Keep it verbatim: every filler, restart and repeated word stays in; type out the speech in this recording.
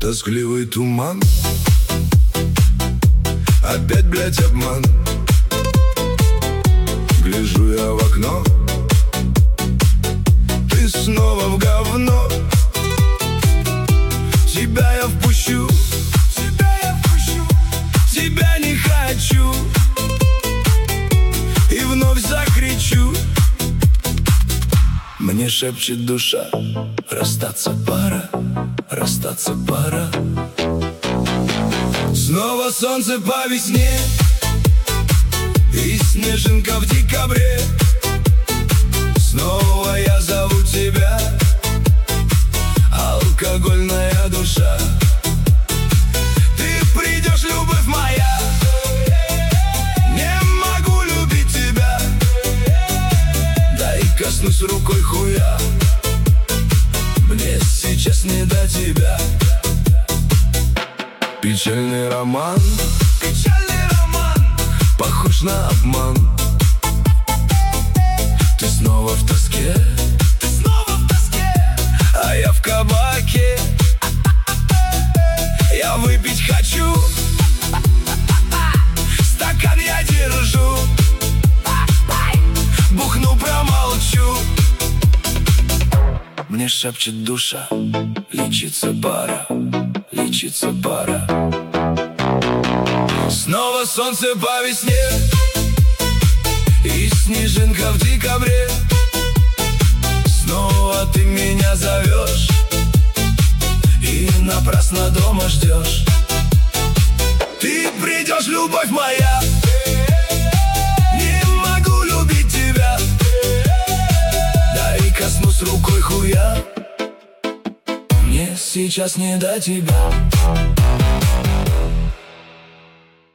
тоскливый туман. Опять, блядь, обман. Гляжу я в окно, ты снова в говно. Тебя я впущу, тебя я впущу, тебя не хочу. И вновь закричу. Мне шепчет душа: расстаться пора, расстаться пора. Снова солнце по весне и снежинка в декабре. Снова я зову тебя, алкогольная душа. Ты придешь, любовь моя, не могу любить тебя. Дай коснусь рукой хуя, мне сейчас не до тебя. Печальный роман, печальный роман, похож на обман. Ты снова в тоске, ты снова в тоске, а я в кабаке. Я выпить хочу, стакан я держу, бухну, промолчу. Мне шепчет душа: лечиться пора, лечиться пора. Снова солнце по весне и снежинка в декабре. Снова ты меня зовешь и напрасно дома ждешь. Ты придешь, любовь моя, не могу любить тебя. Дай коснусь рукой хуя, мне сейчас не до тебя.